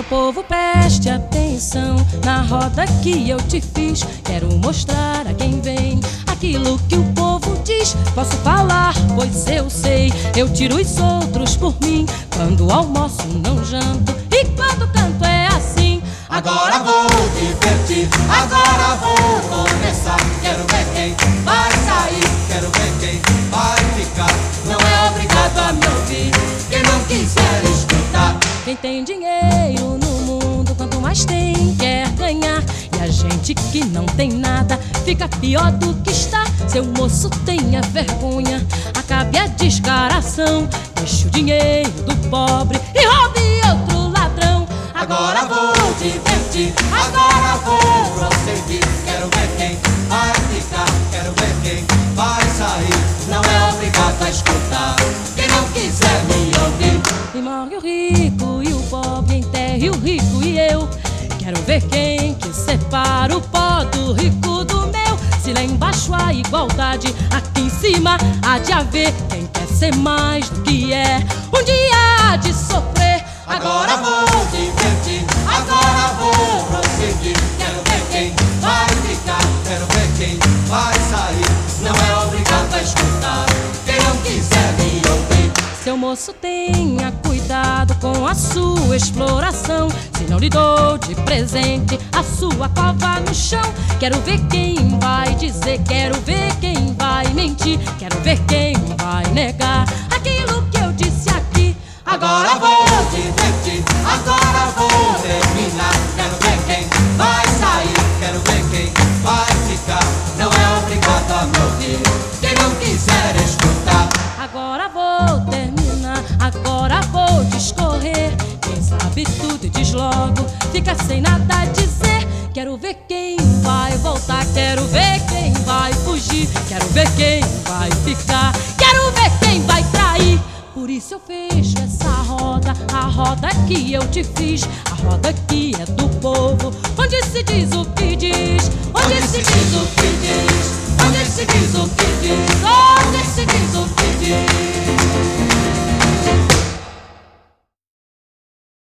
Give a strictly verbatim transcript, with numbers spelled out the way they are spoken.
povo, preste atenção na roda que eu te fiz. Quero mostrar a quem vem aquilo que o povo diz. Posso falar, pois eu sei. Eu tiro os outros por mim. Quando almoço não janto e quando canto é assim. Agora vou divertir, agora vou começar. Quero ver quem vai sair, quero ver quem vai ficar. Não é obrigado a me ouvir, quem não quiser escutar. Quem tem dinheiro no mundo, quanto mais tem, quer ganhar. E a gente que não tem nada, fica pior do que está. Seu moço, tenha vergonha, acabe a descaração. Deixe o dinheiro do pobre e roube outro ladrão. Agora vou divertir, agora vou prosseguir. Quero ver quem vai ficar, quero ver quem vai sair. Não é obrigado a escutar, quem não quiser me ouvir. E morre o rico e o pobre, enterre o rico e eu. Quero ver quem que separa o pó do rico do meu. Se lá embaixo há igualdade, aqui em cima há de haver. Quem quer ser mais do que é, um dia há de sofrer. Agora vou divertir, agora vou prosseguir. Quero ver quem vai ficar, quero ver quem vai sair. Não é obrigado a escutar, quem não quiser me ouvir. Seu moço, tenha cuidado com a sua exploração. Se não lhe dou de presente a sua cova no chão. Quero ver quem vai dizer, quero ver quem vai mentir. Quero ver quem vai negar aquilo que eu disse aqui. Agora vou divertir, agora vou terminar. Quero ver quem vai sair, quero ver quem vai ficar. Não é obrigado a me ouvir, quem não quiser escutar. Agora vou terminar, agora vou discorrer. Quem sabe tudo e diz logo, fica sem nada a dizer. Quero ver quem vai voltar, quero ver quem vai fugir. Quero ver quem vai ficar, quero ver quem vai trair. Por isso eu fecho essa roda, a roda que eu te fiz. A roda que é do povo, onde se diz o que diz. Onde se diz o que diz, onde se diz o que diz, onde se diz o que diz.